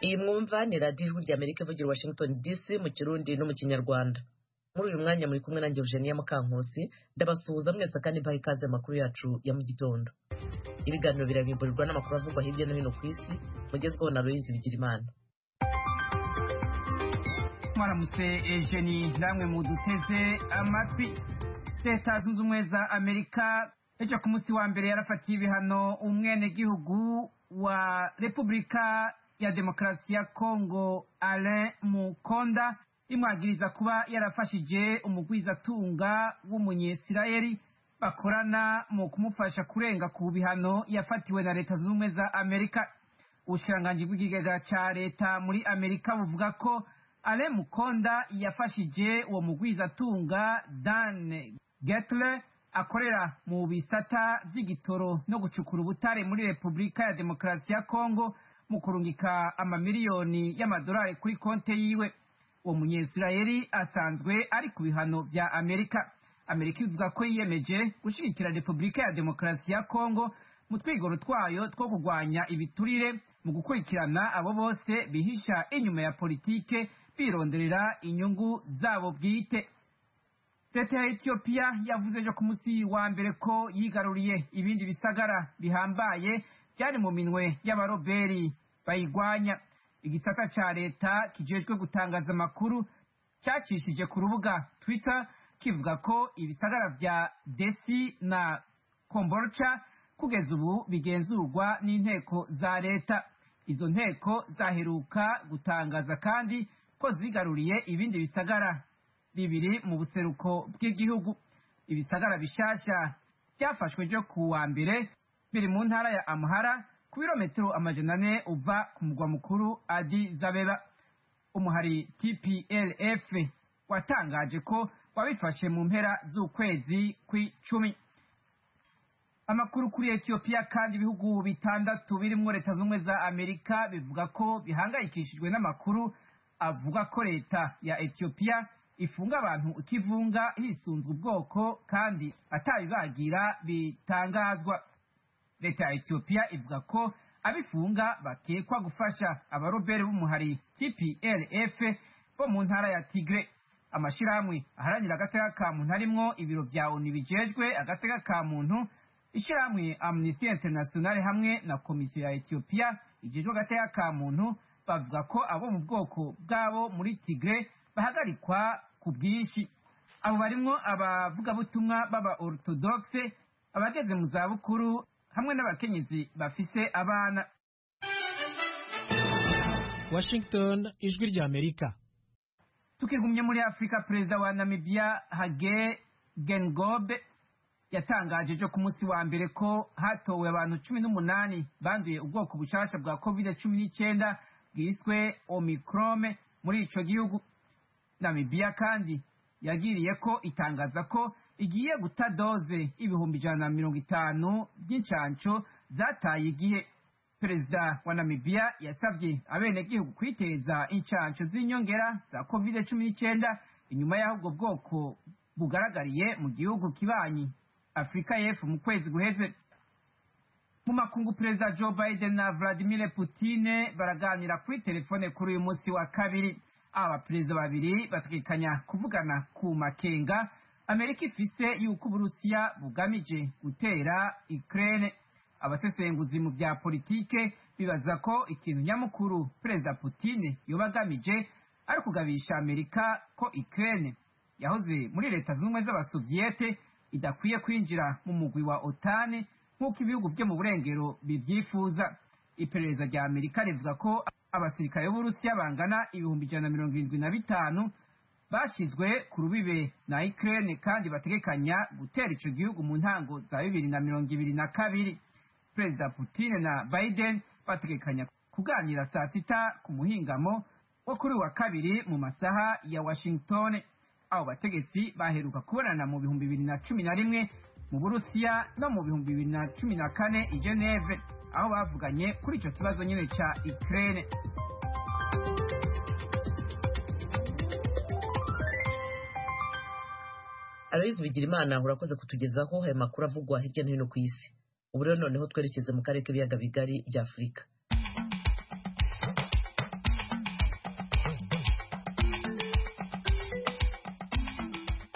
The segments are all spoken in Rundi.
Iyi mwumva ni radiyo ijwi ry'Amerika ivugira i Washington DC mu Kirundi no mu Kinyarwanda. Muri uyu mwanya muri kumwe nanjye Eugenia Mukankusi, ndabasuhuza mwese kandi mbaha ikaze amakuru yacu ya mu gitondo. Ibiganiro birabimburirwa n'amakuru avugwa hirya no hino ku isi, mugezweho na Louise Bigirimana. Mwaramutse Eugenie, namwe muduteze amatwi. Leta Zunze Ubumwe za Amerika ejo ku munsi wa mbere yarafatiye ibihano umwenegihugu wa Repubulika ya Demokarasi ya Kongo Alain Mukonda, imwagiriza kuba yarafashije umugwizatunga w'umunyesirayeli bakorana mu kumufasha kurenga ku bihano yafatiwe na Leta Zunze Ubumwe za Amerika. Ubushikiranganji bw'ikigega ca leta muri Amerika buvuga ko Alain Mukonda yafashije uwo mugwizatunga Dan Getle akorera mu bisata vy'igitoro no gucukura ubutare muri Repubulika ya Demokarasi ya Kongo mu kurungika amamiliyoni y'amadolari kuri konte yiwe. Uwo munyesirayeli asanzwe ari ku bihano vya Amerika. Amerika ivuga ko yiyemeje gushigikira Repubulika ya Demokarasi ya Kongo mu twigoro twayo two kurwanya ibiturire mu gukurikirana abo bose bihisha inyuma ya politike bironderera inyungu zabo bwite. Leta ya Ethiopia yavuze ejo ku munsi wa mbere ko yigaruriye ibindi bisagara bihambaye byari mu minwe y'abaroberi bayigwanya. Igisata ca leta kijejwe gutangaza amakuru cacishije ku rubuga Twitter kivuga ko ibisagara vya Desi na Kombolcha kugeza ubu bigenzurwa n'inteko za leta. Izo nteko zaheruka gutangaza kandi ko zigaruriye ibindi bisagara bibiri mu buseruko bw'igihugu. Ibisagara bishasha byafashwe ejo ku wa mbere biri mu ntara ya Amhara ku birometero 400 uva ku mugwa mukuru Addis Abeba. Umuhari TPLF watangaje ko wabifashe mu mpera z'ukwezi kw'icumi. Amakuru kuri Ethiopia kandi ibihugu bitandatu birimwo Leta Zunze Ubumwe za Amerika bivuga ko bihangayikishijwe n'amakuru avuga ko leta ya Ethiopia ifunga abantu ikivunga hisunzwe ubwoko kandi atabibagira bitangazwa. Leta ya Ethiopia ivuga ko abifunga bakekwa gufasha abarobere b'umuhari TPLF bo mu ntara ya Tigre. Amashirahamwe aharanira agateka ka muntu harimwo ibiro vya ONU bijejwe agateka ka muntu, ishirahamwe Amnesty International hamwe na komisiyo ya Ethiopia ijejwe agateka ka muntu bavuga ko abo mu bwoko bwabo muri Tigre bahagarikwa ku bwinshi. Abo barimwo abavugabutumwa baba orthodoxe, abageze mu zabukuru hamwe n'abakenyezi bafise abana. Washington, ijwi rya Amerika. Tukigumye muri Afrika, perezida wa Namibia Hage Geingob yatangaje ejo ku munsi wa mbere ko hatowe abantu 18 banduye ubwoko bushasha bwa COVID-19 bwiswe Omicron muri ico gihugu. Namibia kandi yagiriye ko itangaza ko igiye guta doze 150 by'incanco zataye igihe. Perezida wa Namibia yasabye abenegihugu kwiteza incanco z'inyongera za COVID-19 inyuma y'aho ubwo bwoko bugaragariye mu gihugu kibanyi Afrika y'Epfo mu kwezi guheze. Mu makungu, Perezida Joe Biden na Vladimir Putin baraganira kuri telefone kuri uyu munsi wa kabiri. Aba perezida babiri bategekanya kuvugana ku makenga Amerika ifise yuko Uburusiya bugamije gutera Ukraine. Abasesenguzi mu vya politike bibaza ko ikintu nyamukuru Perezida Putin yobagamije ari kugabisha Amerika ko Ukraine yahoze muri Leta Zunze Ubumwe z'Abasoviete idakwiye kwinjira mu mugwi wa OTAN nk'uko ibihugu vyo mu burengero bivyifuza. Iperereza rya Amerika rivuga ko abasirikare b'Uburusiya bangana 175 bashizwe ku rubibe na Ukraine kandi bategekanya gutera ico gihugu mu ntango za 2022. Perezida Putin na Biden bategekanya kuganira saa 6 ku muhingamo wo kuri wa kabiri mu masaha ya Washington. Abo bategetsi baheruka kubonana mu 2011 mu Burusiya no mu 2014 i Geneve, aho bavuganye kuri ico kibazo nyene ca Ukraine. Aloise Bigirimana, urakoze kutugezaho aya makuru avugwa hirya no hino ku isi. Ubu rero noneho twerekeze mu karere k'ibiyaga bigari bya Afurika.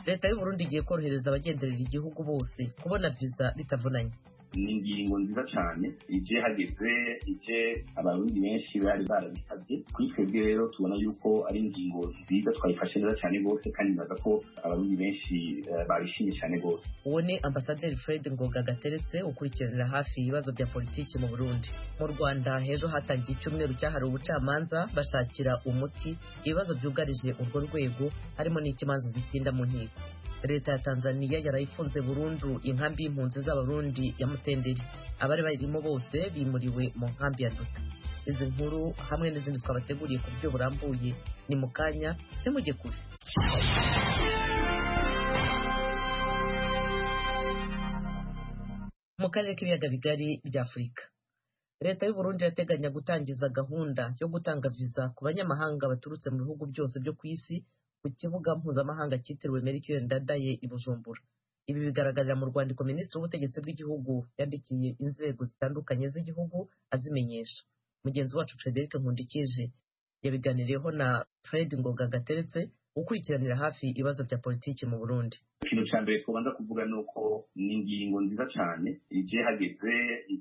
leta y'u Burundi igiye korohereza abagenderera igihugu bose kubona viza bitavunanye. ni ingingo nziza cyane ije hageze abarundi benshi bari barabisabye. Kuri twebwe rero tubona yuko ari ingingo nziza twayifashe neza cyane rwose, kandi ndaza ko abarundi benshi barishimye cyane rwose. Uwo ni Ambasaderi Fred Ngoga Gateretse ukurikiranira hafi ibibazo bya politiki mu Burundi. Mu Rwanda hejo hatangiye icyumweru cyahariwe ubucamanza bashakira umuti ibibazo byugarije urwo rwego, harimo n'ikimanza zitinda mu nkiko. Leta ya Tanzania yarayifunze burundu inkambi y'impunzi z'abarundi ya Mutenderi. Abari bayirimo bose bimuriwe mu nkambi ya Nduta. Izi nkuru hamwe n'izindi twabateguriye ku buryo burambuye ni mu kanya, ntimujye kure. Mu karere k'ibiyaga bigari bya Afurika, leta y'u Burundi yateganya gutangiza gahunda yo gutanga viza ku banyamahanga baturutse mu bihugu byose byo ku isi ku kibuga mpuzamahanga cyitiriwe Melchior Ndadaye i Bujumbura. Ibi bigaragarira mu rwandiko Minisitiri w'Ubutegetsi bw'Igihugu yandikiye inzego zitandukanye z'igihugu azimenyesha. Mugenzi wacu Frederic Nkundikije yabiganiriyeho na Fred Ngoga Gateretse ukurikiranira hafi ibibazo bya politiki mu Burundi. Ikintu cya mbere tubanza kuvuga ni uko ni ingingo nziza cyane ije hageze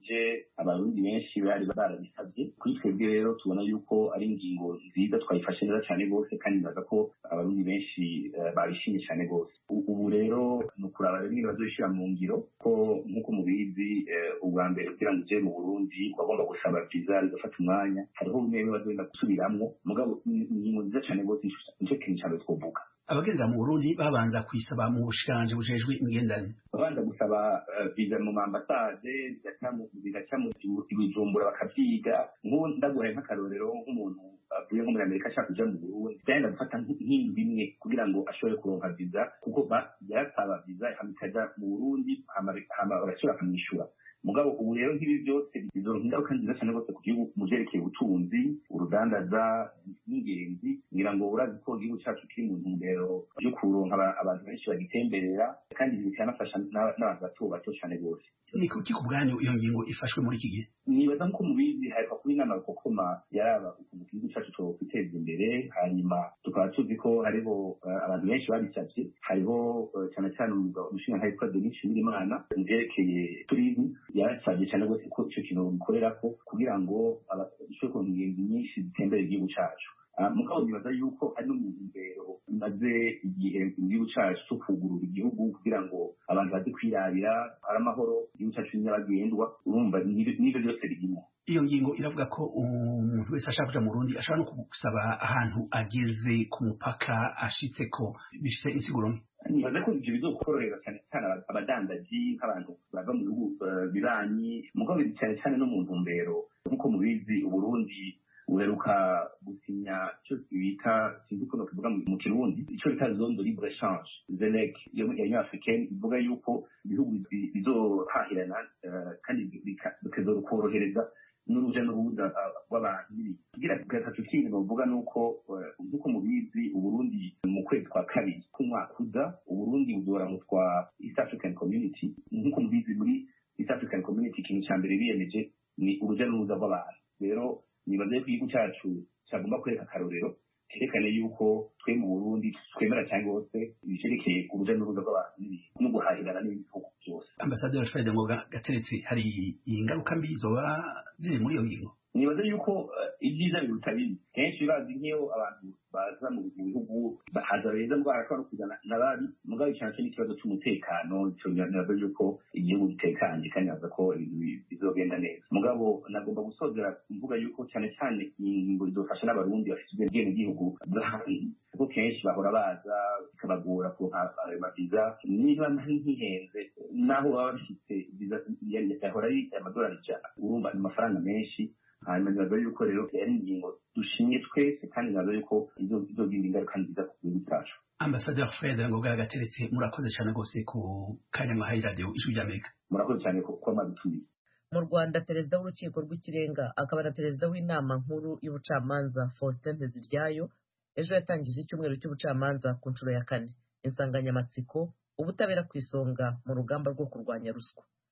abarundi benshi bari barabisabye. Kuri twebwe rero tubona yuko ari ingingo nziza twayifashe neza cyane rwose, kandi ndaza ko abarundi benshi barishimye cyane rwose. Ubu rero ni ukuraba rero bazoshyira mu ngiro ko nk'uko mubizi ubwa mbere kugira ngo uje mu Burundi bagomba gusaba viza bigafata umwanya, hariho bimwe bazogenda gusubiramwo, mugabo ni ingingo nziza cyane rwose. Nicyo kintu cyane twovuga. Abagendera mu Burundi babanza kwisaba mu bushikanje bujejwe imigenderanire, babanza gusaba viza mu ambasade bigaca mu Bujumbura bakavyiga. Nk'ubu ndaguhaye nk'akarorero, nk'umuntu avuye nko muri Amerika ashaka kuja mu Burundi byagenda gufata nk'indwi imwe kugira ngo ashobore kuronka viza, kuko yarasaba viza ikaja mu Burundi barashobora bakamwishyura. Mugabo ubu rero nk'ibi byose bizoronka ingaruka nziza cyane rwose ku gihugu mu vyerekeye ubutunzi, urudandaza n'ingenzi. Ngira ngo urazi ko igihugu cyacu kiri mu ntumbero yo kuronka abantu benshi bagitemberera, kandi ibi bikanafasha n'abantu bato bato cyane rwose. ni kuki ku bwanyu iyo ngingo ifashwe muri iki gihe? Nibaza nko mubizi haheruka kuba inama rukokoma yaraba ukuntu igihugu cyacu twokwiteza imbere, hanyuma tukaba tuzi ko hariho abantu benshi babisabye. Hariho cyane cyane umushinga witwa Denis Nshimirimana mu vyerekeye turisme, yarasabye cyane rwose ko icyo kintu bikorerako kugira ngo bashobore kuronka ingenzi nyinshi zitembera igihugu cyacu. Mugabo nibaza yuko ari no mu ntumbero maze igihe igihugu cyacu cyo kugurura igihugu kugira ngo abantu baze kwirabira ari amahoro, igihugu cyacu nyabagendwa. Urumva n'ibyo byose birimo. Iyo ngingo iravuga ko umuntu wese ashaka kuja mu Burundi ashobora no gusaba ahantu ageze ku mupaka ashitseko. Bifise insiguro nke. Nibaza ko ibyo bizokorohera cyane cyane abadandaji nk'abantu bava mu bihugu bibanyi, mugabo biri cyane cyane no mu ntumbero nk'uko mubizi Uburundi uheruka gusinya icyo bita, sinzi ukuntu tuvuga mu Kirundi, icyo bita zone de libre échange ZLEC ya Union Africaine, ivuga yuko ibihugu bizohahirana kandi bikazokorohereza n'uruja n'uruza rw'abantu. Kugira gatatu kindi novuga nuko nk'uko mubizi Uburundi mu kwezi kwa kabiri k'umwaka uza Uburundi buzoramutwa East African Community. Nk'uko mubizi muri East African Community ikintu cya mbere biyemeje ni uruja n'uruza rw'abantu. Rero nibaze ko igihugu cyacu cyagomba kwereka akarorero kerekane yuko twe mu Burundi twemera cyane rwose ibisherekeye uruja n'uruza rw'abantu no guhahirana n'ibihugu byose. Ambasaderi Fred Ngoga Gateretse, hari ingaruka mbi zoba ziri muri iyo ngingo? Nibaze yuko ibyiza biruta bibi. Kenshi bazi nk'iyo abantu baza mu bihugu bahaza beza ngo barashobora no kuzana n'ababi, mugabo cyane cyane ikibazo cy'umutekano. Nibaze yuko igihugu gitekanye kandi naza ko bizogenda neza. Mugabo nagomba gusozera mvuga yuko cyane cyane ingingo izofasha n'abarundi bafite ubwenegihugu bw'ahandi, kuko kenshi bahora baza bikabagora kuronka viza. Niba ntihenze naho baba bafite viza yahora ari amadolari ijana, urumva ni amafaranga menshi. Hanyuma nibaza yuko rero ari ingingo dushimye twese, kandi nibaza yuko izogira ingaruka nziza ku gihugu cyacu. Ambasaderi Fred Ngoga Gateretse, murakoze cyane rwose ku kanya mwahaye radiyo Ijwi ry'Amerika. Murakoze cyane kuba mwadutumiye. Mu Rwanda perezida w'urukiko rw'ikirenga akaba na perezida w'inama nkuru y'ubucamanza Faustin Nteziryayo ejo yatangije icyumweru cy'ubucamanza ku nshuro ya 4. Insanganyamatsiko ubutabera ku isonga mu rugamba rwo kurwanya ruswa.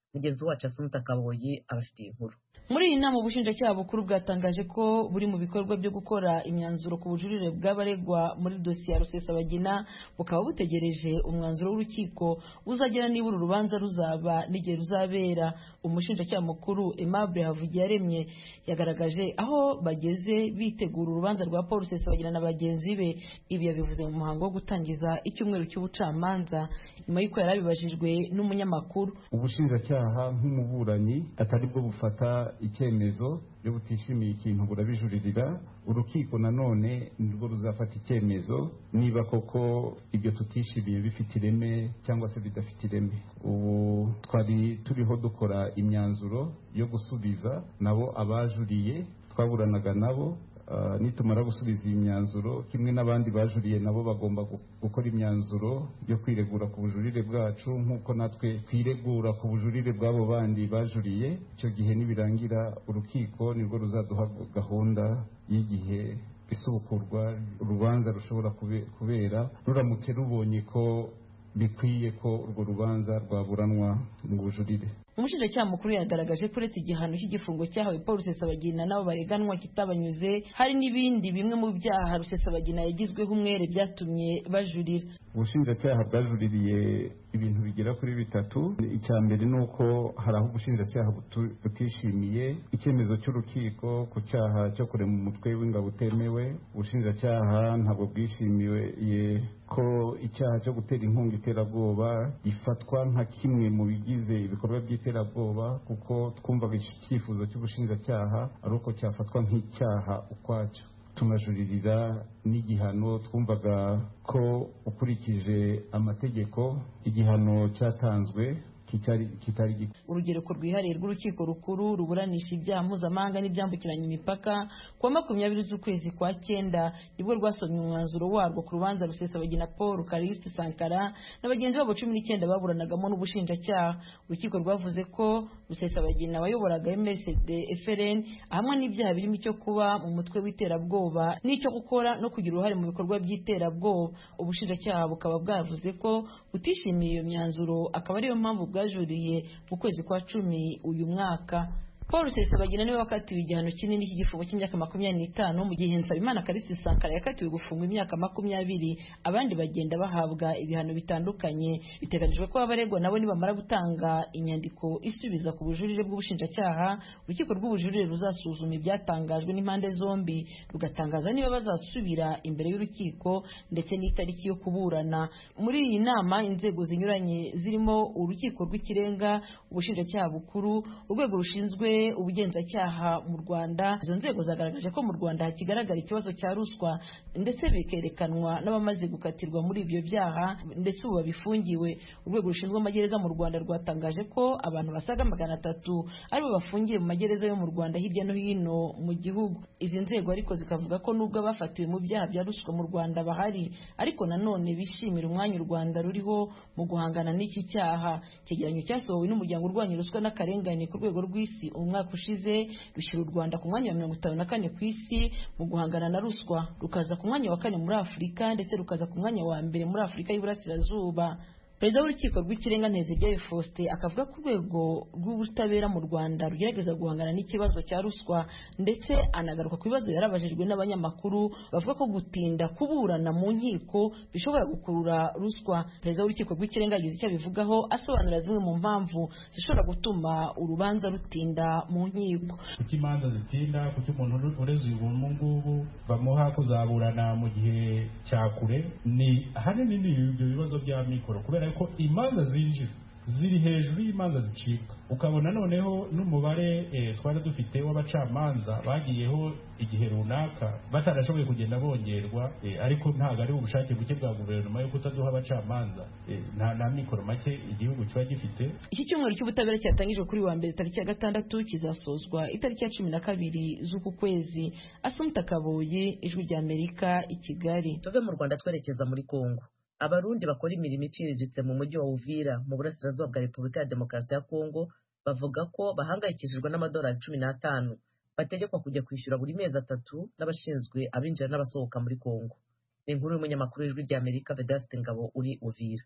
mugenzi wacu Asumta Kaboyi abafitiye inkuru. Muri iyi nama ubushinjacyaha bukuru bwatangaje ko buri mu bikorwa byo gukora imyanzuro ku bujurire bw'abaregwa muri dosiye ya Rusesabagina, bukaba butegereje umwanzuro w'urukiko uzagera niba uru rubanza ruzaba n'igihe ruzabera. Umushinjacyaha mukuru Aimable Havugiyaremye yagaragaje aho bageze bitegura urubanza rwa Paul Rusesabagina na bagenzi be. Ibi yabivuze mu muhango wo gutangiza icyumweru cy'ubucamanza nyuma y'uko yarabibajijwe n'umunyamakuru. Ubushinjacyaha nk'umuburanyi atari bwo bufata icyemezo yo butishimiye ikintu burabijuririra, urukiko nanone nirwo ruzafata icyemezo niba koko ibyo tutishimiye bifite ireme cyangwa se bidafite ireme. Ubu twari turiho dukora imyanzuro yo gusubiza nabo abajuriye twaburanaga nabo. Nitumara gusubiza iyi myanzuro kimwe n'abandi bajuriye nabo bagomba gukora imyanzuro yo kwiregura ku bujurire bwacu nk'uko natwe twiregura ku bujurire bw'abo bandi bajuriye. Icyo gihe nibirangira urukiko nirwo ruzaduha gahunda y'igihe isubukurwa urubanza rushobora kubera, ruramutse rubonye ko bikwiye ko urwo rubanza rwaburanwa mu bujurire. Umushinjacyaha mukuru yagaragaje ko uretse igihano cy'igifungo cyahawe Paul Rusesabagina nabo bareganwa kitabanyuze, hari n'ibindi bimwe mu byaha Rusesabagina yagizweho umwere byatumye bajurira. Ubushinjacyaha bwajuririye ibintu bigera kuri bitatu. Icya mbere ni uko hari aho ubushinjacyaha butishimiye icyemezo cy'urukiko ku cyaha cyo kurema umutwe w'ingabo utemewe. Ubushinjacyaha ntabwo bwishimiye ko icyaha cyo gutera inkunga iterabwoba gifatwa nka kimwe mu bigize ibikorwa by'iterabwoba, kuko twumvaga icyifuzo cy'ubushinjacyaha ari uko cyafatwa nk'icyaha ukwacyo. Tunajuririra n'igihano, twumvaga ko ukurikije amategeko igihano cyatanzwe kitari gito. Urugereko rwihariye rw'urukiko rukuru ruburanisha ibyaha mpuzamahanga n'ibyambukiranya imipaka kuwa 20 z'ukwezi kwa 9 nibwo rwasomye umwanzuro warwo ku rubanza Rusesabagina Paul, Callixte Sankara na bagenzi babo 19 baburanagamo n'ubushinjacyaha. Urukiko rwavuze ko Rusesabagina wayoboraga MSD FRN hamwe n'ibyaha birimo icyo kuba mu mutwe w'iterabwoba n'icyo gukora no kugira uruhare mu bikorwa by'iterabwoba. Ubushinjacyaha bukaba bwavuze ko butishimiye iyo myanzuro, akaba ariyo mpamvu bwajuriye mu kwezi kwa 10 uyu mwaka. Paul Rusesabagina niwe wakatiwe igihano kinini cy'igifungo cy'imyaka 25 mu gihe Nsabimana Callixte Sankara yakatiwe gufungwa imyaka 20. Abandi bagenda bahabwa ibihano bitandukanye. Biteganijwe ko abaregwa nabo nibamara gutanga inyandiko isubiza ku bujurire bw'ubushinjacyaha, urukiko rw'ubujurire ruzasuzuma ibyatangajwe n'impande zombi rugatangaza niba bazasubira imbere y'urukiko ndetse n'itariki yo kuburana. Muri iyi nama inzego zinyuranye zirimo urukiko rw'ikirenga, ubushinjacyaha bukuru, urwego rushinzwe ubugenzacyaha mu Rwanda. Izo nzego zagaragaje ko mu Rwanda hakigaragara ikibazo cya ruswa ndetse bikerekanwa n'abamaze gukatirwa muri ibyo byaha ndetse ubu babifungiwe. Urwego rushinzwe amagereza mu Rwanda rwatangaje ko abantu basaga 300 aribo bafungiye mu magereza yo mu Rwanda hirya no hino mu gihugu. Izi nzego ariko zikavuga ko nubwo abafatiwe mu byaha bya ruswa mu Rwanda bahari, ariko nanone bishimira umwanya u Rwanda ruriho mu guhangana n'iki cyaha. Icyegeranyo cyasohowe n'umuryango urwanya ruswa n'akarengane ku rwego rw'isi umwaka ushize rushyira u Rwanda ku mwanya wa 54 ku isi mu guhangana na ruswa, rukaza ku mwanya wa 4 muri Afurika ndetse rukaza ku mwanya wa 2 muri Afurika y'Iburasirazuba. Perezida w'urukiko rw'ikirenga Nteziryayo Faustin akavuga ko urwego rw'ubutabera mu Rwanda rugerageza guhangana n'ikibazo cya ruswa, ndetse anagaruka ku bibazo yarabajijwe n'abanyamakuru bavuga ko gutinda kuburana mu nkiko bishobora gukurura ruswa. Perezida w'urukiko rw'ikirenga yagize icyo abivugaho asobanura zimwe mu mpamvu zishobora gutuma urubanza rutinda mu nkiko. Kuki imanza zitinda, kuki umuntu ureze ubu ngubu bamuha kuzaburana mu gihe cya kure, ni ahanini ibyo bibazo bya mikoro, kubera ko imanza zinjira ziri hejuru y'imanza zicibwa. Ukabona noneho n'umubare twari dufite w'abacamanza bagiyeho igihe runaka batarashoboye kugenda bongerwa, ariko ntabwo ari ubushake buke bwa guverinoma yo kutaduha abacamanza, nta mikoro make igihugu kiba gifite. Iki cyumweru cy'ubutabera cyatangijwe kuri wa mbere tariki ya 6 kizasozwa itariki ya 12 z'uku kwezi. Asumta Kaboyi, Ijwi ry'Amerika, i Kigali. Tuve mu Rwanda twerekeza muri Kongo. Abarundi bakora imirimo iciriritse mu mujyi wa Uvira mu burasirazuba bwa Repubulika ya Demokarasi ya Kongo bavuga ko bahangayikishijwe n'amadolari 15 bategekwa kujya kwishyura buri mezi 3 n'abashinzwe abinjira n'abasohoka muri Kongo. Ni inkuru y'umunyamakuru w'Ijwi ry'Amerika Vedaste Ngabo uri Uvira.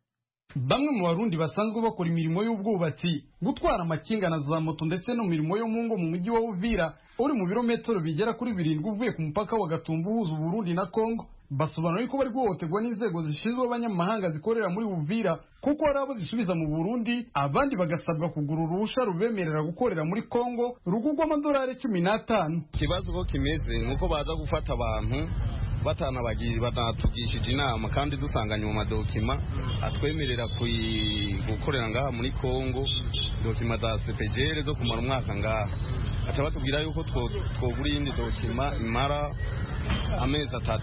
Bamwe mu Barundi basanzwe bakora imirimo y'ubwubatsi, gutwara amakinga na za moto ndetse no mirimo yo mu ngo mu mujyi wa Uvira uri mu birometero bigera kuri 7 uvuye ku mupaka wa Gatumba uhuza Burundi na Kongo, basobanura ko bari guhohoterwa n'inzego zishinzwe abanyamahanga zikorera muri Uvira kuko hari abo zisubiza mu Burundi, abandi bagasabwa kugura uruhusha rubemerera gukorera muri Kongo rugugwa $15. Kibazo ko kimeze nuko baza gufata abantu banatugishije inama kandi dusanganye mu madokima atwemerera gukorera ngaha muri Kongo, dokima za CPGL zo kumara umwaka ngaha. Aca batubwira yuko twogura iyindi dokima imara amezi 3.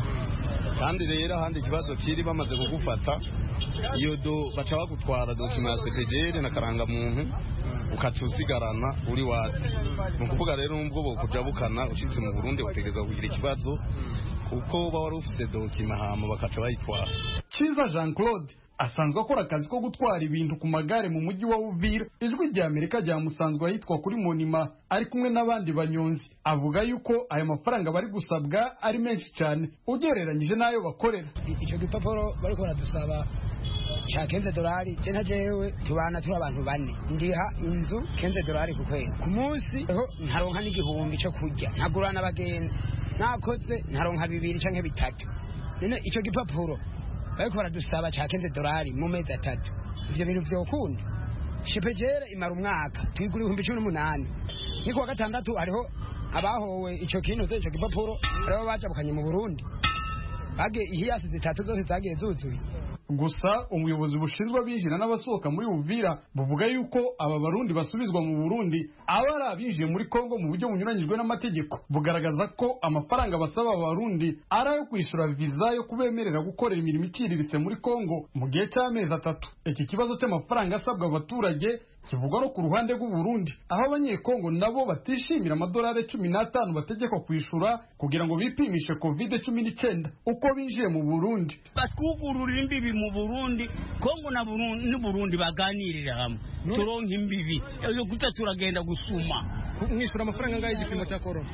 Kandi rero ahandi ikibazo kiri bamaze kugufata iyo baca bagutwara dokima ya CPGL na karangamuntu ukacusigarana uri watsi. Ni ukuvuga rero nubwo bokujabukana ushitse mu Burundi utegereza kugira ikibazo kuko baba wari ufite dokima hama bakaca bayitwara. Kiza Jean Claude asanzwe akora akazi ko gutwara ibintu ku magare mu mujyi wa Uvira. Ijwi rya Amerika ryamusanzwe ahitwa kuri Monima ari kumwe n'abandi banyonzi, avuga yuko aya mafaranga bari gusabwa ari menshi cyane ugereranyije n'ayo bakorera. Icyo gipapuro bariko baradusaba cha $15 cyena jewe tubana turi abantu 4 ndiha inzu $15 ku kwezi, ku munsi ntaronka n'igihumbi cyo kurya, ntagurana abagenzi, nakoze ntaronka 2 canke 3. None icyo gipapuro bariko baradusaba cha $15 mu mezi 3, ivyo bintu vyokunda shipejere imara umwaka twigura 18,000. Niko wa gatandatu hariho abahowe ico kintu cyo gipapuro rero bajabukanye mu Burundi bage ihiyasi 3 zose zagiye zuzuye. Gusa umuyobozi bushinzwe abinjira n'abasohoka muri Uvira buvuga yuko aba Barundi basubizwa mu Burundi aba ari abinjiye muri Kongo mu buryo bunyuranyijwe n'amategeko, bugaragaza ko amafaranga basaba Abarundi ari ayo kwishura visa yo kubemerera gukorera imirimo iciriritse muri Kongo mu gihe cy'amezi 3. Iki kibazo cy'amafaranga asabwa abaturage kivugwa no ku ruhande rw'u Burundi, aho abanyekongo nabo batishimira $15 bategekwa kwishura kugira ngo bipimishe COVID-19 uko binjiye mu Burundi. Batwugurura imbibi mu Burundi, Kongo na Burundi baganirira hamwe turonka imbibi yo turagenda gusuma. Mwishura amafaranga ngaho igipimo cya corona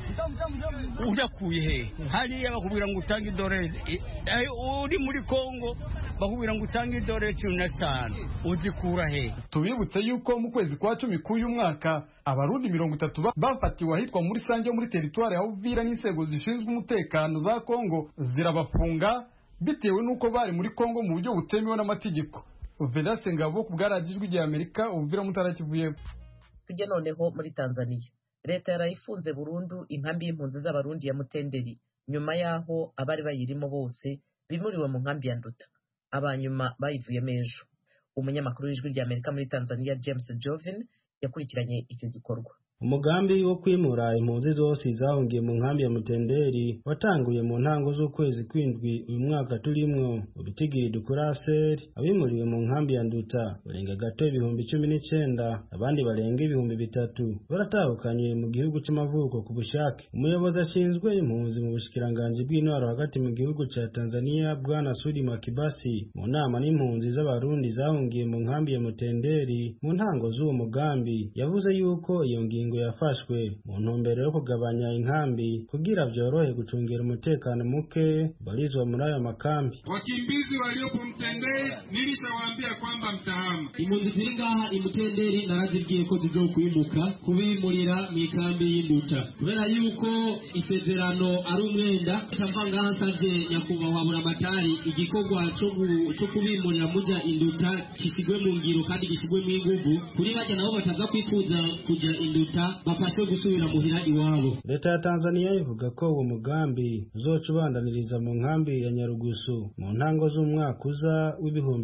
ujakuye he? Hariya bakubwira ngo utange $, uri muri Kongo bakubwira ngo utange $15, uzikura he? Tubibutse yuko mu kwezi kwa 10 k'uyu mwaka Abarundi 30 bafatiwe ahitwa muri Sange muri teritwari ya Uvira n'inzego zishinzwe umutekano za Kongo zirabafunga bitewe nuko bari muri Kongo mu buryo butemewe n'amategeko. Vedaste Ngabo ku bwaragijwe rya Amerika Uvira mutarakivuye. Tujye noneho muri Tanzania. Leta yarayifunze burundu inkambi y'impunzi z'Abarundi ya Mutenderi nyuma yaho abari bayirimo bose bimuriwe mu nkambi ya Nduta, abanyuma bayivuyemo ejo. Umunyamakuru w'ijwi rya Amerika muri Tanzania James Jovin yakurikiranye icyo gikorwa. Umugambi wo kwimura impunzi zose zahungiye mu nkambi ya Mutenderi watanguye mu ntango z'ukwezi kw'indwi uyu mwaka turimwo. Ubitigiri dukuraseri abimuriwe mu nkambi ya Nduta barenga gato 19,000, abandi barenga 3,000 baratahukanye mu gihugu cy'amavuko ku bushake. Umuyobozi ashinzwe impunzi mu bushikiranganje bw'intwaro hagati mu gihugu cya Tanzania Bwana Sudi Makibasi mu nama n'impunzi z'Abarundi zahungiye mu nkambi ya Mutenderi mu ntango z'uwo mugambi yavuze yuko iyo ngingo yafashwe mu ntumbero yo kugabanya inkambi kugira byorohe gucungira umutekano muke balizwa muri ayo makambi. Wakimbizi waliopo Mtenderi nilishawaambia kwamba mtahama. Impunzi ziri ngaha Mutenderi narazibwiye ko zizokwimuka kubimurira mu ikambi y'Induta kubera yuko isezerano ari umwenda. Cyangwa ngaha nsavye nyakubahwa Buramatari igikorwa cyo kubimurira muja Induta kisigwe mu ngiro kandi gisigwe mu inguvu kuri bajya nabo bataza kwifuza kuja Induta bafashwe gusubira muhira iwabo. Leta ya Tanzania ivuga ko uwo mugambi uzoca ubandaniriza mu nkambi ya Nyarugusu mu ntango z'umwaka uza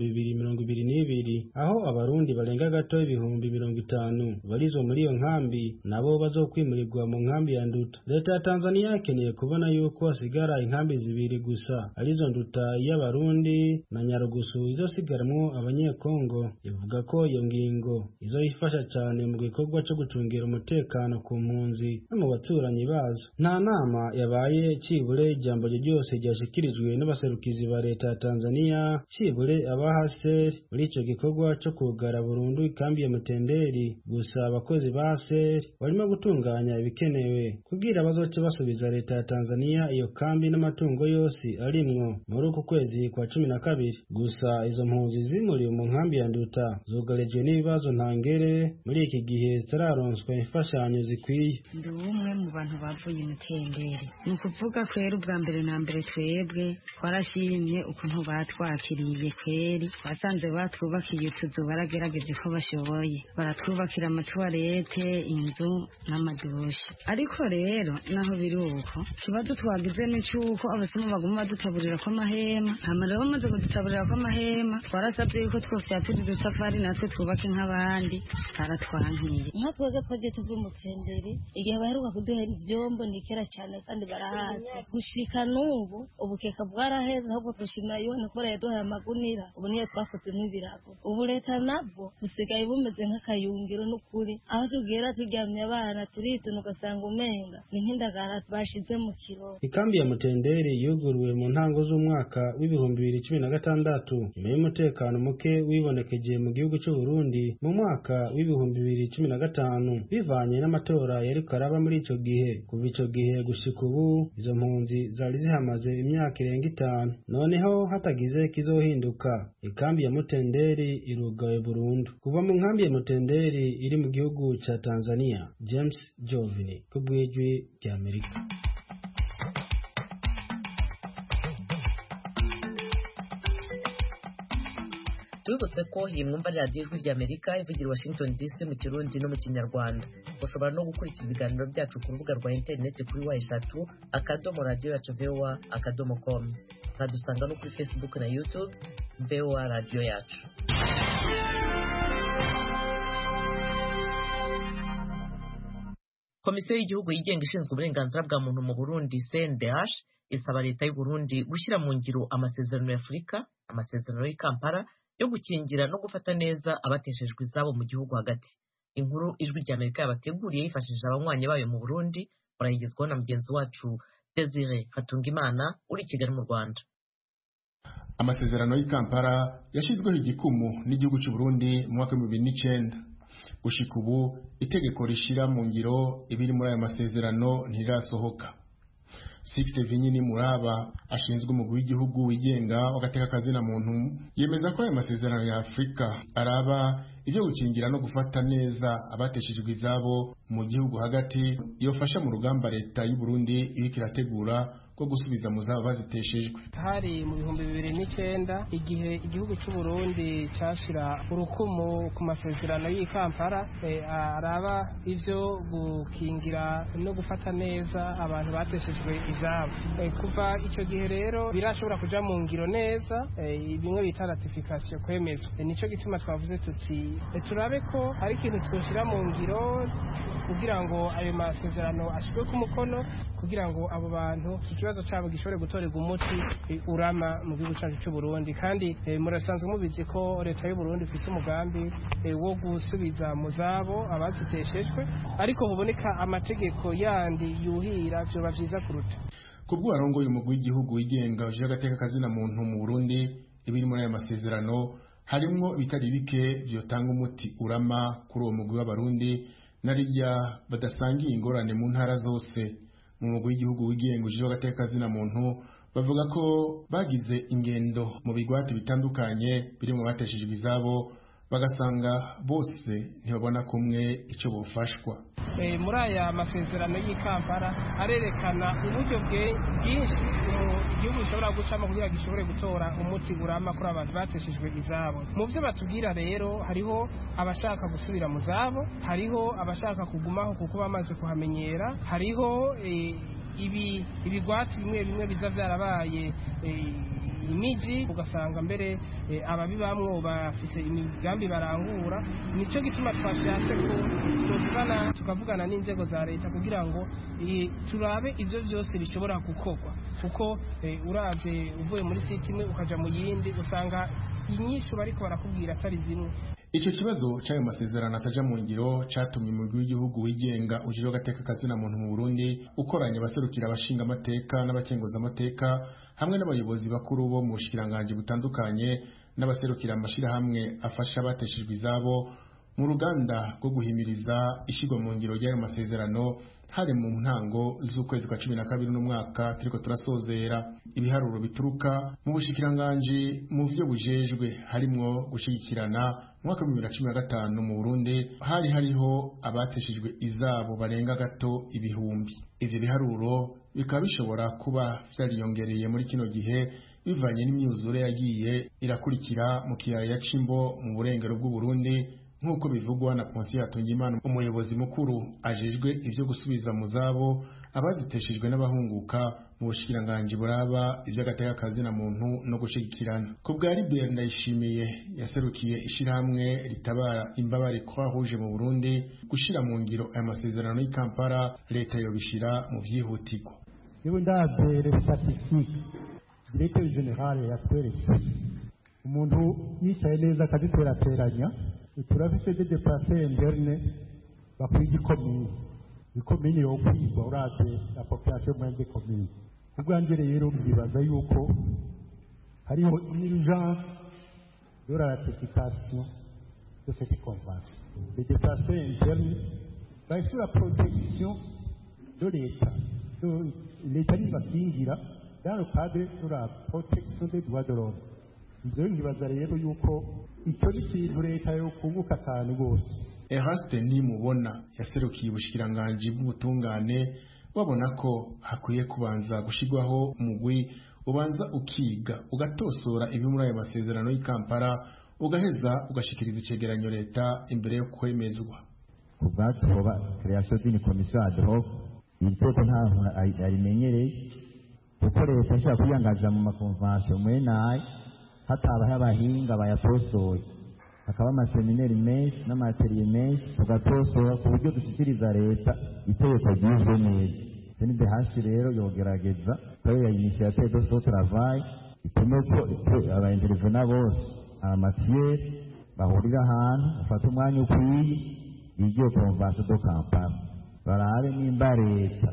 w'2022 aho Abarundi barenga gato 50,000 balizwa muri iyo nkambi nabo bazokwimurirwa mu nkambi ya Nduta. Leta ya Tanzania ikeneye kubona yuko hasigara inkambi 2 gusa arizo Nduta y'Abarundi na Nyarugusu izosigaramwo abanyekongo. Ivuga ko iyo ngingo izoyifasha cyane mu gikorwa cyo gucungira umutekano ku mpunzi no mu baturanyi bazo. Nta nama yabaye cibure ijambo ryose ryashikirijwe n'abaserukizi ba leta ya Tanzania cibure abahaseri muri ico gikorwa co kugara burundu ikambi ya Mutenderi. Gusa abakozi ba haseri barimo gutunganya ibikenewe kugira bazoce basubiza leta ya Tanzania iyo kambi n'amatungo yose arimwo muri uku kwezi kwa 12. Gusa izo mpunzi zimuriwe mu nkambi ya Nduta zugarijwe n'ibibazo ntangere muri iki gihe zitararonswa imfashanyo zikwiye. Ndi umwe mu bantu bavuye Mutenderi. Ni ukuvuga kwera ubwa mbere na mbere twebwe twarashimye ukuntu batwakiriye kweri, basanze batwubakiye utuzu baragerageje ko bashoboye, baratwubakira amatuwarete, inzu n'amadushe. Ariko rero naho biri uko ikibazo twagize ni cyuko abasoma baguma badutaburira ko amahema, hama rero bamaze kudutaburira ko amahema twarasabye yuko twofyatura udutafari natwe twubake nk'abandi, baratwankiye. Nka twebwe twagiye tuva Mutenderi igihe baheruka kuduhera ivyombo ni kera cyane kandi barahazi gushika n'ubu ubukeka bwaraheze, ahubwo twishimira yone ko yaduhaye amagunira, ubu niyo twakoze n'ibirago. Ubu leta nabwo busigaye bumeze nk'akayungiro n'ukuri, aho tugera turyamye abana turituna ugasanga umenga ni nk'indagara bashize mu kiro. Ikambi ya Mutenderi yuguruwe mu ntango z'umwaka w'ibihumbi 2016 nyuma y'umutekano muke wibonekeje mu gihugu cy'u Burundi mu mwaka w'ibihumbi 2015 bivanye n'amatora yari karaba muri ico gihe. Kuva ico gihe gushika ubu izo mpunzi zari zihamaze imyaka irenga 5. Noneho hatagize kizohinduka ikambi ya Mutenderi irugawe burundu. Kuva mu nkambi ya Mutenderi iri mu gihugu ca Tanzania, James Jovini kubwijwi rya Amerika. Tubibutse ko iyi mwumva radiyo ijwi rya Amerika ivugira Washington DC mu Kirundi no mu Kinyarwanda. Ushobora no gukurikira ibiganiro byacu ku rubuga rwa interineti kuri wa3.radio.voa.com. Mwadusanga no kuri Facebook na YouTube VOA Radio Yacu. Komisiyo y'igihugu yigenga ishinzwe uburenganzira bwa muntu mu Burundi CNDH isaba leta y'u Burundi gushyira mu ngiro amasezerano ya Afurika, amasezerano y'i Kampala yo gukingira no gufata neza abateshejwe izabo mu gihugu hagati. Inkuru ijwi rya Amerika yabateguriye yifashishije abanywanyi bayo mu Burundi, barayigezwaho na mugenzi wacu Desire Hatungimana uri i Kigali mu Rwanda. Amasezerano y'i Kampala yashizweho igikumu n'igihugu cy'u Burundi mu mwaka wa 2009. Gushika ubu itegeko rishira mu ngiro ibiri muri aya masezerano ntirasohoka. Sixte Vinyini Muraba ashinzwe umugwi w'igihugu wigenga w'agateka kazina muntu yemeza ko aya masezerano ya Afrika araba ivyo gukingira no gufata neza abateshejwe izabo mu gihugu hagati yofasha mu rugamba leta y'u Burundi iriko irategura ko gusubiza mu zabo baziteshejwe. Hari mu 2009 igihe igihugu cy'u Burundi cyashira urukumu ku masezerano y'i Kampala araba ivyo gukingira no gufata neza abantu bateshejwe izabo. Kuva icyo gihe rero birashobora kuja mu ngiro neza, bimwe bita ratification, kwemezwa. Nico gituma twavuze tuti turabe ko hari ikintu twoshira mu ngiro kugira ngo ayo masezerano ashirwe ku mukono, kugira ngo abo bantu ikibazo cyabo gishobore gutorerwa umuti urama mu gihugu cyacu cy'u Burundi. Kandi murasanzwe mubizi ko leta y'u Burundi ifite umugambi wo gusubiza mu zabo abaziteshejwe, ariko huboneka amategeko yandi yuhira byoba vyiza kuruta. Kubwo arongo y'umugwi w'igihugu wigenga uje agateka kazina muntu mu Burundi, ibiri muri aya masezerano harimwo bitari bike vyotanga umuti urama kuri uwo mugwi w'abarundi narijya badasangiye ingorane mu ntara zose. Mu mugwi w'igihugu wigenga uje agateka kazina muntu bavuga ko bagize ingendo mu bigwati bitandukanye biri mu bateshejwe izabo, bagasanga bose ntibabona kumwe icyo bufashwa. Muri aya masezerano y'i Kampala arerekana uburyo bwinshi igihugu gishobora gucamo kugira gishobore gutora umuti urama kuri abantu bateshejwe izabo. Mu byo batubwira rero hariho abashaka gusubira mu zabo, hariho abashaka kugumaho kuko bamaze kuhamenyera, hariho ibigwati bimwe biza byarabaye imiji, ugasanga mbere ababibamwo bafise imigambi barangura. Nico gituma twashatse ko tukavugana n'inzego za leta kugira ngo turabe ivyo byose bishobora gukorwa, kuko uravye uvuye muri site imwe ukaja mu yindi usanga inyishu bariko barakubwira atari zimwe. Ico kibazo c'ayo masezerano ataja mu ngiro catumye umugwi w'igihugu wigenga ujejwe agateka kazina muntu mu Burundi ukoranya abaserukira abashinga amateka n'abakenguza amateka hamwe n'abayobozi bakuru bo mu bushikiranganje butandukanye n'abaserukira amashirahamwe afasha abateshejwe izabo mu ruganda rwo guhimiriza ishigwa mu ngiro y'ayo masezerano hari mu ntango z'ukwezi kwa 12 n'umwaka turiko turasozera. Ibiharuro bituruka mu bushikiranganje mu vyo bujejwe harimwo gushigikirana mu mwaka wa 2015 mu Burundi hariho abateshejwe izabo barenga gato ibihumbi. Ivyo biharuro bikaba bishobora kuba vyariyongereye muri kino gihe bivanye n'imyuzure yagiye irakurikira mu kiyaya c'Imbo mu burengero bw'u Burundi nk'uko bivugwa na Ponsiyo Hatungimana umuyobozi mukuru ajejwe ivyo gusubiza mu zabo abaziteshejwe n'abahunguka mu bushikiranganje buraba ivy'agateka kazina muntu no gushigikirana. Ku bwa Libert Ndayishimiye yaserukiye ishirahamwe ritabara imbabare Croix Rouge mu Burundi gushira mu ngiro aya masezerano y'i Kampala leta yobishira mu vyihutirwa. Yewe ndabere statistique directeur general yatweretse umuntu yicaye neza akaziterateranya turafise de déplacer interne bakwiye ikomini yo kwigwa urate la population moyenne de commune. Ubwanje rero bibaza yuko hariho urgence de la ratification de cette convention. Les déplacés internes va sur la protection de l'État. L'État bakingira dans le cadre de la protection des droits de l'homme. Ivyo ngibaza rero yuko icyo ni ikintu leta yo kunguka cyane rwose. Eraste Nimubona yaserukiye ubushikiranganje bw'ubutungane babona ko hakwiye kubanza gushigwaho umugwi ubanza ukiga ugatosora ibi muri ayo masezerano y'i Kampala ugaheza ugashikiriza icegeranyo leta imbere yo kwemezwa. Kubatsoba création d'une commission ad hoc iteko nta arimenyereye kuko leta ishaka kwiyangaza mu makonvention mwenaye hataba abahinga bayatosoye hakaba amaseminari menshi n'amateriye menshi tugatosora ku buryo dushikiriza leta itegeko ry'ivyo neza. CNDH rero yogerageza kayo ya initiative de ce travail itume ko abaintervenant bose amatiere bahurira ahantu bafata umwanya ukwiye bigiye convention de Kampala barabe nimba leta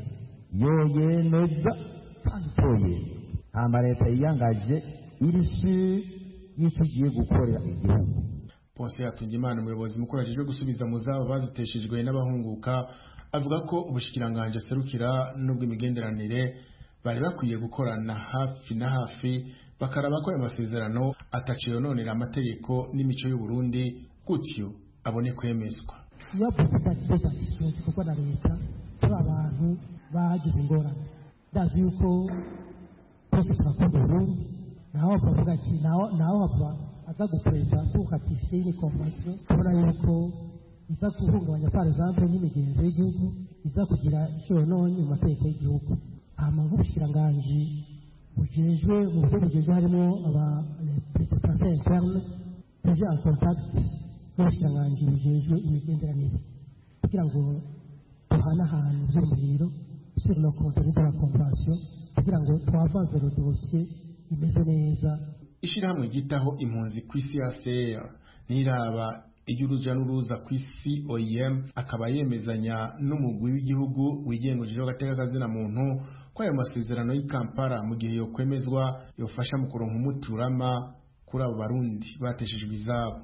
yoyemeza cyangwa hama leta yiyangaje irishi y'ikigiye gukorera igihugu. Ponsiyo Hatungimana umuyobozi mukuru ajejwe gusubiza mu zabo baziteshejwe n'abahunguka avuga ko ubushikiranganje aserukira n'ubw'imigenderanire bari bakwiye gukorana hafi na hafi bakaraba ko ayo masezerano ataciye nonera amategeko n'imico y'u Burundi gutyo abone kwemezwa. Iyo proposition zikorwa na leta turi abantu bagize ingorane ndazi yuko twese turakunda Burundi naho bavuga ati naho bava aza gukweta kuratifiye iyi convention kubona yuko iza guhungabanya par exemple n'imigenzo y'igihugu iza kugira ishononye mu mategeko y'igihugu. Nk'ubushikiranganje bujejwe mu buryo bujejwe harimo déplacés internes tuje en contact n'ubushikiranganje bujejwe imigenderanire kugira ngo duhanahane ivyiyumviro sur le contenu de la convention kugira ngo twavanze le dossier imeze neza. Ishirahamwe gitaho impunzi kw'isi HCR niraba iry'uruja n'uruza kw'isi OIM akaba yemezanya n'umugwi w'igihugu wigengeje agateka kazina muntu ko ayo masezerano y'i Kampala mu gihe yo kwemezwa yofasha mu kuronka umuturama kuri abo barundi bateshejwe izabo.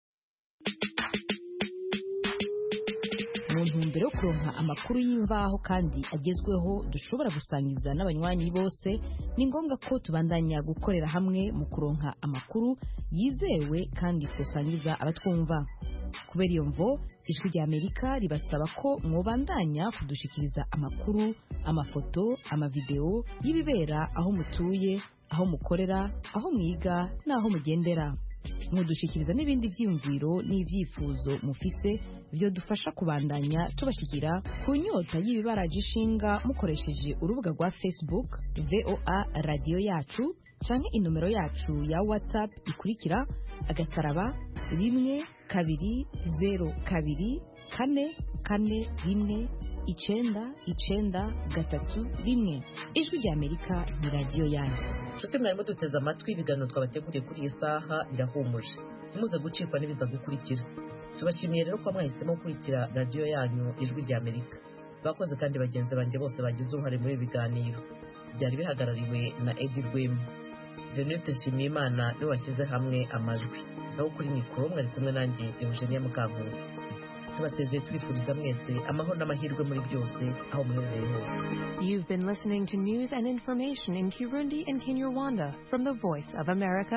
Mu ntumbero yo kuronka amakuru y'imvaho kandi agezweho dushobora gusangiza n'abanywanyi bose ni ngombwa ko tubandanya gukorera hamwe mu kuronka amakuru yizewe kandi twosangiza abatwumva. Kubera iyo mvo ijwi rya Amerika ribasaba ko mwobandanya kudushikiriza amakuru, amafoto, amavideo y'ibibera aho mutuye, aho mukorera, aho mwiga n'aho mugendera. Mudushikiriza n'ibindi vyiyumviro n'ivyifuzo mufite byo dufasha kubandanya tubashikira ku nyota y'ibibaraje ishinga mukoresheje urubuga rwa Facebook VOA Radio Yacu canke inomero yacu ya WhatsApp ikurikira agataraba 1202 441 993 ijwi rya Amerika ni radiyo yanyu. nshuti mwarimo duteze amatwi ibiganiro twabateguriye kuri iyi saha birahumuje, ntimuze gucikwa n'ibiza gukurikira. Tubashimiye rero ko mwahisemo gukurikira radiyo yanyu ijwi rya Amerika. Bakoze kandi bagenzi banjye bose bagize uruhare muri ibi biganiro, byari bihagarariwe na Edi Rwema. Venuste Nshimiyimana niwe washyize hamwe amajwi, naho kuri mikoro mwari kumwe nanjye Eugenia Mukankusi. Tubasezeye tubifuriza mwese amahoro n'amahirwe muri byose aho muherereye hose. You've been listening to news and information in Kirundi and Kinyarwanda from the Voice of America